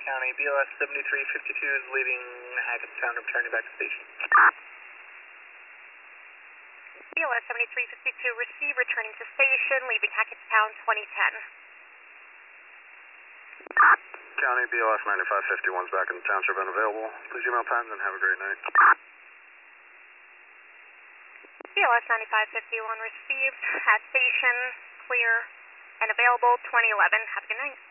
County, BLS 7352 is leaving Hackettstown, returning back to station. BLS 7352, receive, returning to station, leaving Hackettstown 2010. County, BLS 9551 is back in the township and available. Please email times and have a great night. BLS 9551 received, at station, clear, and available 2011. Have a good night.